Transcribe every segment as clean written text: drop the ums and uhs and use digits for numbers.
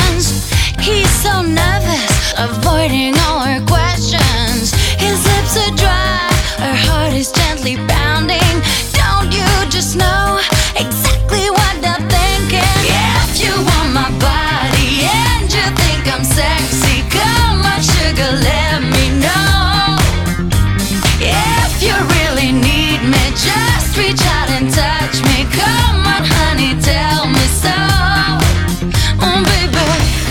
directions. He's so nervous, avoiding all her questions. His lips are dry, her heart is gently pounding. Don't you just know exactly what I'm thinking? If you want my body and you think I'm sexy, come on sugar, let me know. If you really need me, just reach out and touch me. Come on honey, tell me so. Oh baby.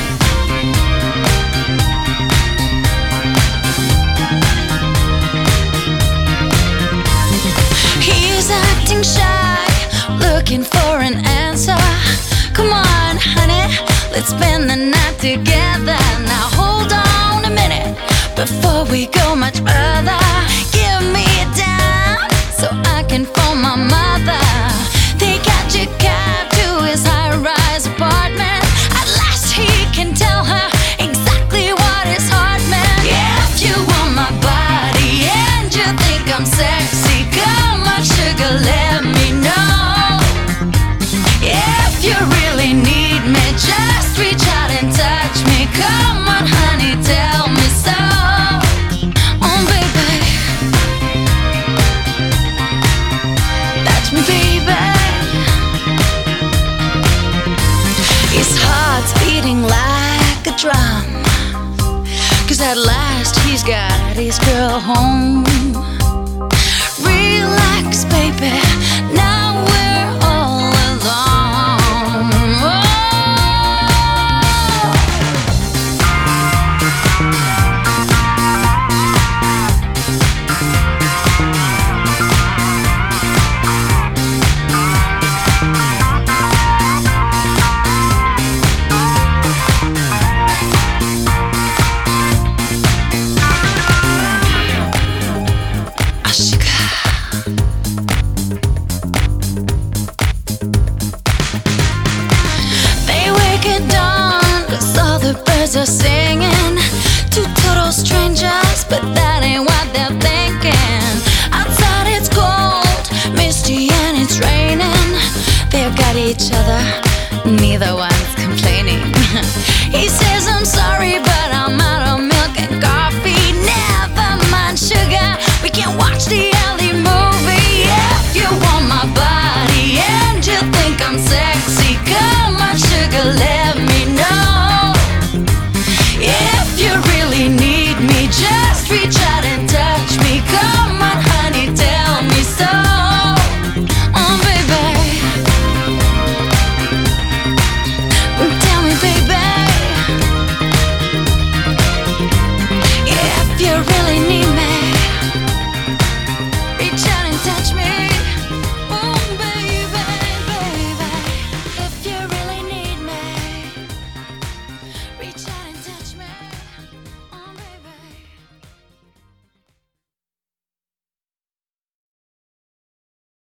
He's acting shy, looking for an answer. Come on honey, let's spend the night together. Now hold on a minute, before we go much further. Give me a dime, so I can phone my mother. They got your cab to his high-rise apartment. At last he can tell her exactly what his heart meant. If you want my body and you think I'm sexy, come on sugar, let me know. If you really need me, just reach out and touch me. Come on honey, tell me so. Oh baby, touch me baby. His heart's beating like a drum, 'cause at last he's got his girl home. Relax baby,